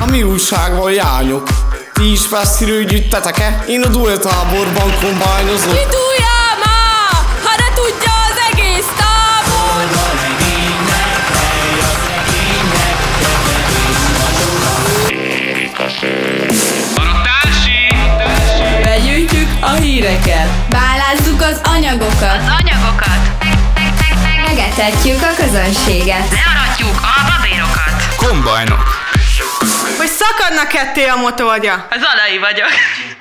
A mi újságban jányok. Ti is fesztiről gyűjtetek-e? Én a dueltáborban kombányozom. Ki túljál már, ha ne tudja az egész tábor. Begyűjtjük a híreket. Bálázzuk az anyagokat. Megetetjük a közönséget. Learatjuk a babérokat. Kombajnok. Hogy szakadna ketté a motorja. Az Alai vagyok.